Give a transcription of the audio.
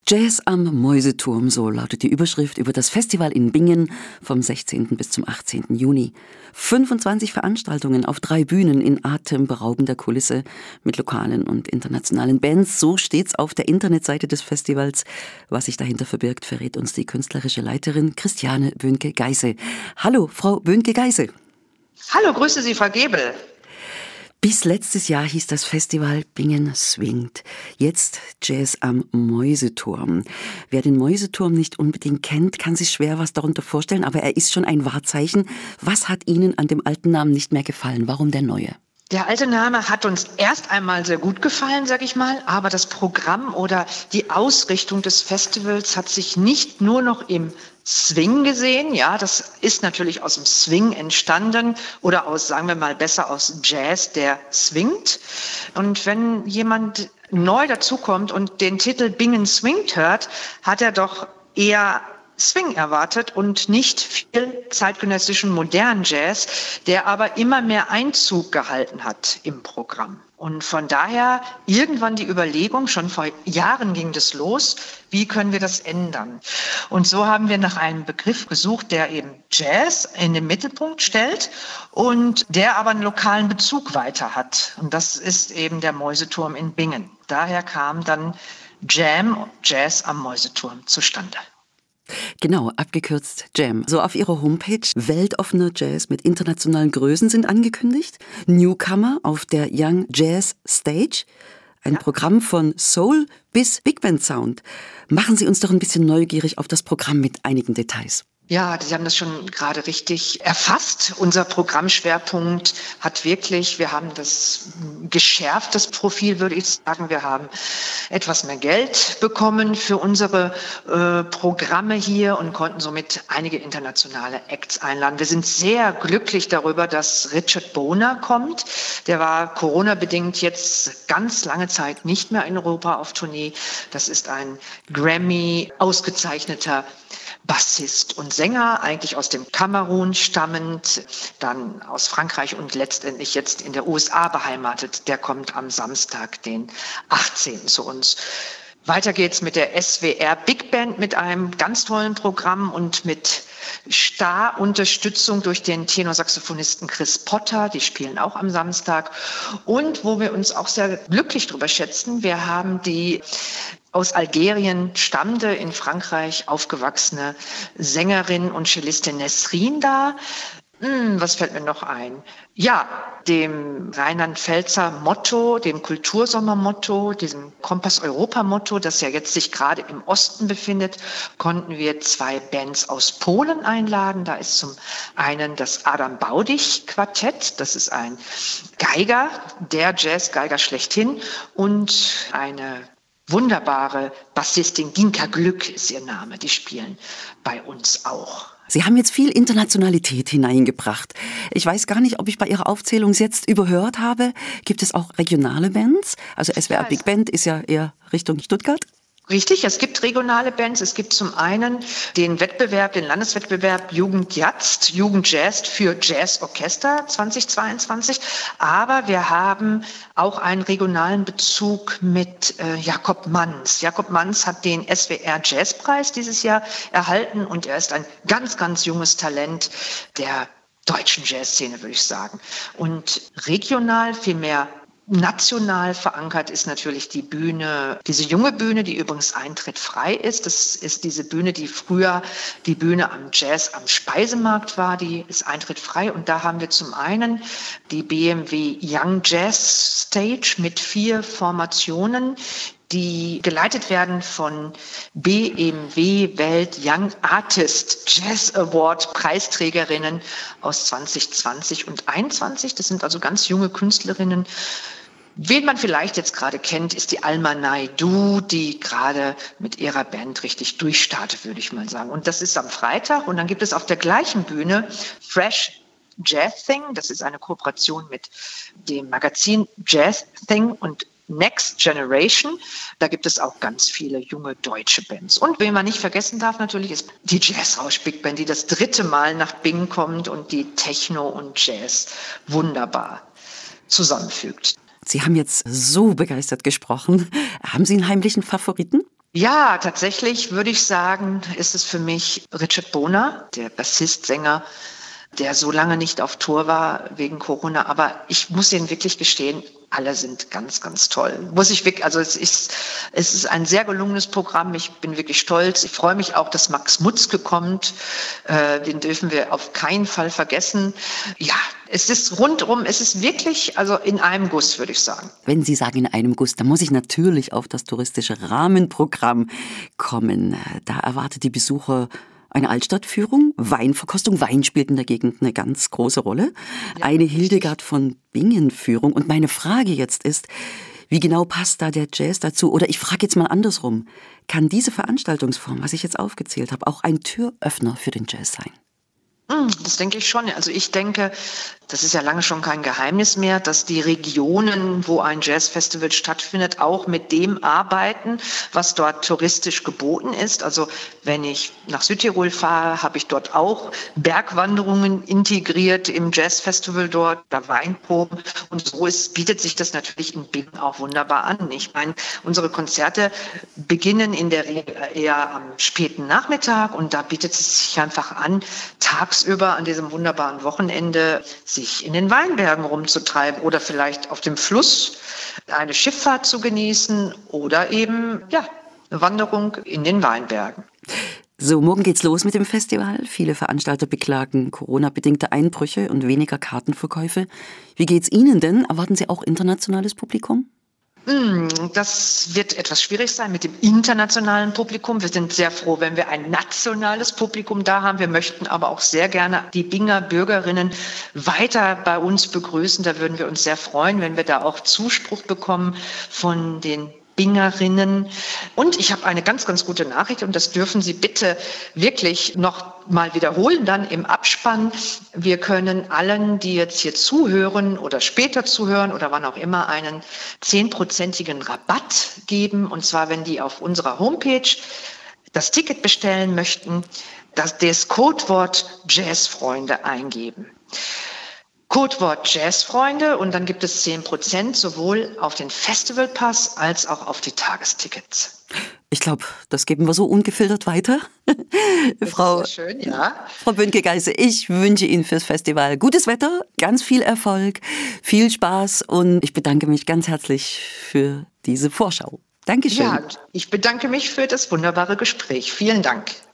Jazz am Mäuseturm, so lautet die Überschrift über das Festival in Bingen vom 16. bis zum 18. Juni. 25 Veranstaltungen auf 3 Bühnen in atemberaubender Kulisse mit lokalen und internationalen Bands. So steht's auf der Internetseite des Festivals. Was sich dahinter verbirgt, verrät uns die künstlerische Leiterin Christiane Böhnke-Geise. Hallo, Frau Böhnke-Geise. Hallo, grüße Sie, Frau Gebel. Bis letztes Jahr hieß das Festival Bingen Swingt. Jetzt Jazz am Mäuseturm. Wer den Mäuseturm nicht unbedingt kennt, kann sich schwer was darunter vorstellen, aber er ist schon ein Wahrzeichen. Was hat Ihnen an dem alten Namen nicht mehr gefallen? Warum der neue? Der alte Name hat uns erst einmal sehr gut gefallen, sag ich mal, aber das Programm oder die Ausrichtung des Festivals hat sich nicht nur noch im Swing gesehen, ja, das ist natürlich aus dem Swing entstanden oder aus, sagen wir mal besser, aus Jazz, der swingt. Und wenn jemand neu dazukommt und den Titel Bingen Swingt hört, hat er doch eher Swing erwartet und nicht viel zeitgenössischen modernen Jazz, der aber immer mehr Einzug gehalten hat im Programm. Und von daher irgendwann die Überlegung, schon vor Jahren ging das los, wie können wir das ändern? Und so haben wir nach einem Begriff gesucht, der eben Jazz in den Mittelpunkt stellt und der aber einen lokalen Bezug weiter hat. Und das ist eben der Mäuseturm in Bingen. Daher kam dann Jazz am Mäuseturm zustande. Genau, abgekürzt Jam. So auf Ihrer Homepage, weltoffener Jazz mit internationalen Größen sind angekündigt. Newcomer auf der Young Jazz Stage. Ein Programm von Soul bis Big Band Sound. Machen Sie uns doch ein bisschen neugierig auf das Programm mit einigen Details. Ja, Sie haben das schon gerade richtig erfasst. Unser Programmschwerpunkt hat wirklich, wir haben das geschärft, das Profil, würde ich sagen. Wir haben etwas mehr Geld bekommen für unsere Programme hier und konnten somit einige internationale Acts einladen. Wir sind sehr glücklich darüber, dass Richard Boner kommt. Der war Corona-bedingt jetzt ganz lange Zeit nicht mehr in Europa auf Tournee. Das ist ein Grammy ausgezeichneter Bassist und Sänger, eigentlich aus dem Kamerun stammend, dann aus Frankreich und letztendlich jetzt in der USA beheimatet. Der kommt am Samstag, den 18. zu uns. Weiter geht's mit der SWR Big Band mit einem ganz tollen Programm und mit Star-Unterstützung durch den Tenorsaxophonisten Chris Potter. Die spielen auch am Samstag. Und wo wir uns auch sehr glücklich drüber schätzen, wir haben die aus Algerien stammende, in Frankreich aufgewachsene Sängerin und Cellistin Nesrin da. Was fällt mir noch ein? Ja, dem Rheinland-Pfälzer Motto, dem Kultursommer-Motto, diesem Kompass-Europa-Motto, das ja jetzt sich gerade im Osten befindet, konnten wir 2 Bands aus Polen einladen. Da ist zum einen das Adam Baudig-Quartett, das ist ein Geiger, der Jazz-Geiger schlechthin, und eine wunderbare Bassistin, Ginka Glück ist ihr Name, die spielen bei uns auch. Sie haben jetzt viel Internationalität hineingebracht. Ich weiß gar nicht, ob ich bei Ihrer Aufzählung jetzt überhört habe. Gibt es auch regionale Bands? Also SWR Big Band ist ja eher Richtung Stuttgart. Richtig, es gibt regionale Bands. Es gibt zum einen den Wettbewerb, den Landeswettbewerb Jugend Jazz für Jazzorchester 2022. Aber wir haben auch einen regionalen Bezug mit Jakob Manz. Jakob Manz hat den SWR Jazzpreis dieses Jahr erhalten und er ist ein ganz, ganz junges Talent der deutschen Jazzszene, würde ich sagen. Und regional vielmehr national verankert ist natürlich die Bühne, diese junge Bühne, die übrigens eintrittfrei ist. Das ist diese Bühne, die früher die Bühne am Jazz am Speisemarkt war, die ist eintrittfrei. Und da haben wir zum einen die BMW Young Jazz Stage mit 4 Formationen, die geleitet werden von BMW Welt Young Artist Jazz Award Preisträgerinnen aus 2020 und 2021. Das sind also ganz junge Künstlerinnen. Wen man vielleicht jetzt gerade kennt, ist die Alma Naidoo, die gerade mit ihrer Band richtig durchstartet, würde ich mal sagen. Und das ist am Freitag. Und dann gibt es auf der gleichen Bühne Fresh Jazz Thing. Das ist eine Kooperation mit dem Magazin Jazz Thing und Next Generation. Da gibt es auch ganz viele junge deutsche Bands. Und wen man nicht vergessen darf natürlich, ist die Jazzrausch Big Band, die das 3. Mal nach Bingen kommt und die Techno und Jazz wunderbar zusammenfügt. Sie haben jetzt so begeistert gesprochen. Haben Sie einen heimlichen Favoriten? Ja, tatsächlich würde ich sagen, ist es für mich Richard Bona, der Bassist, Sänger, der so lange nicht auf Tour war wegen Corona. Aber ich muss Ihnen wirklich gestehen, alle sind ganz, ganz toll. Muss ich wirklich, also es ist ein sehr gelungenes Programm. Ich bin wirklich stolz. Ich freue mich auch, dass Max Mutzke kommt. Den dürfen wir auf keinen Fall vergessen. Ja, es ist rundum, es ist wirklich, also in einem Guss, würde ich sagen. Wenn Sie sagen in einem Guss, dann muss ich natürlich auf das touristische Rahmenprogramm kommen. Da erwartet die Besucher eine Altstadtführung, Weinverkostung. Wein spielt in der Gegend eine ganz große Rolle. Ja, eine Hildegard von Bingen-Führung. Und meine Frage jetzt ist, wie genau passt da der Jazz dazu? Oder ich frage jetzt mal andersrum. Kann diese Veranstaltungsform, was ich jetzt aufgezählt habe, auch ein Türöffner für den Jazz sein? Das denke ich schon. Also ich denke, das ist ja lange schon kein Geheimnis mehr, dass die Regionen, wo ein Jazzfestival stattfindet, auch mit dem arbeiten, was dort touristisch geboten ist. Also wenn ich nach Südtirol fahre, habe ich dort auch Bergwanderungen integriert im Jazzfestival dort, da Weinproben. Und so bietet sich das natürlich in Bingen auch wunderbar an. Ich meine, unsere Konzerte beginnen in der Regel eher am späten Nachmittag und da bietet es sich einfach an, tagsüber an diesem wunderbaren Wochenende sich in den Weinbergen rumzutreiben oder vielleicht auf dem Fluss eine Schifffahrt zu genießen oder eben eine Wanderung in den Weinbergen. So, morgen geht's los mit dem Festival. Viele Veranstalter beklagen Corona-bedingte Einbrüche und weniger Kartenverkäufe. Wie geht's Ihnen denn? Erwarten Sie auch internationales Publikum? Das wird etwas schwierig sein mit dem internationalen Publikum. Wir sind sehr froh, wenn wir ein nationales Publikum da haben. Wir möchten aber auch sehr gerne die Binger Bürgerinnen weiter bei uns begrüßen. Da würden wir uns sehr freuen, wenn wir da auch Zuspruch bekommen von den Bingerinnen. Und ich habe eine ganz, ganz gute Nachricht und das dürfen Sie bitte wirklich noch mal wiederholen dann im Abspann. Wir können allen, die jetzt hier zuhören oder später zuhören oder wann auch immer, einen 10%igen Rabatt geben. Und zwar, wenn die auf unserer Homepage das Ticket bestellen möchten, das Codewort Jazzfreunde eingeben. Codewort Jazzfreunde und dann gibt es 10% sowohl auf den Festivalpass als auch auf die Tagestickets. Ich glaube, das geben wir so ungefiltert weiter. Frau, ist sehr schön, ja. Frau Böhnke-Geise, ich wünsche Ihnen fürs Festival gutes Wetter, ganz viel Erfolg, viel Spaß und ich bedanke mich ganz herzlich für diese Vorschau. Dankeschön. Ja, ich bedanke mich für das wunderbare Gespräch. Vielen Dank.